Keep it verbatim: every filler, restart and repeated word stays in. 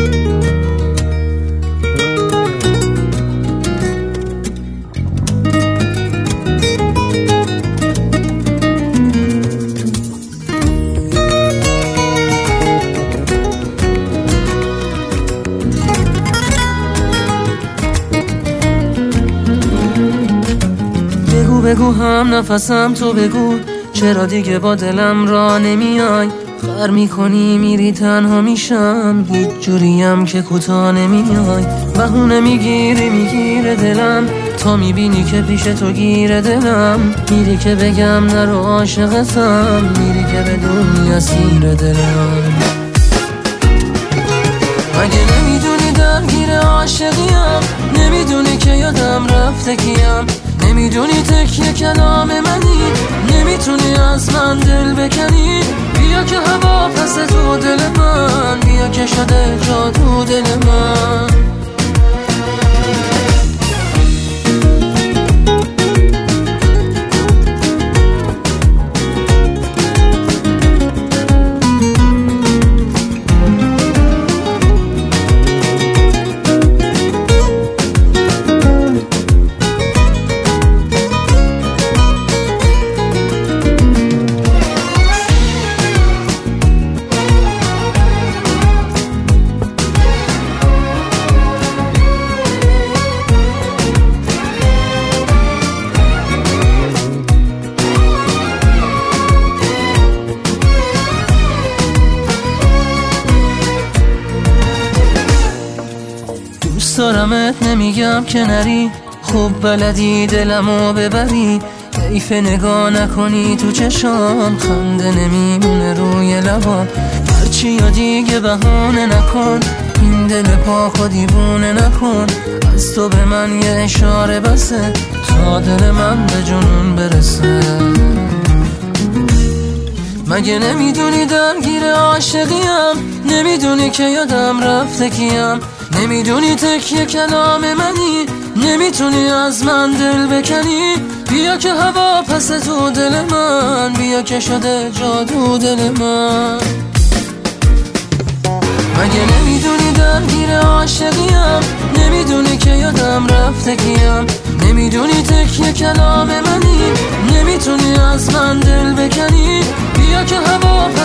بگو هم نفسم تو بگو، چرا دیگه با دلم را نمیای؟ خر میکنی میری تنها میشم، هیچ جوریم که کوتاه نمیای. بهونه میگیری میگیره دلم، تا میبینی که پیش تو گیره دلم. میری که بگم نرو عاشقتم، میری که بدونی اسیر دلم. مگه نمیدونی درگیر عاشقیم؟ نمیدونی که یادم رفته کیم؟ نمیدونی تکیه کلام منی؟ نمیتونی از من دل بکنی؟ بیا که هوا پس تو دل من، بیا که شده جادو دل من. دوست دارمت نمیگم که نری، خوب بلدی دلمو ببری. حیف نگاه نکنی تو چشام، خنده نمیمونه روی لبام. هرچی یا دیگه بهانه نکن، این دل پاکو دیوونه نکن. از تو به من یه اشاره بسه، تا دل من به جنون برسه. مگه نمیدونی درگیر عاشقیم؟ نمیدونی که یادم رفته کیم؟ نمیدونی تکیه کلام منی؟ نمیتونی از من دل بکنی؟ بیا که هوا پس تو دل من، بیا که شده جادو دل من. مگه نمیدونی درگیر عاشقیم؟ نمیدونی که یادم رفته کیم؟ نمیدونی تکیه کلام منی؟ نمیتونی از من دل بکنی؟ بیا که هوا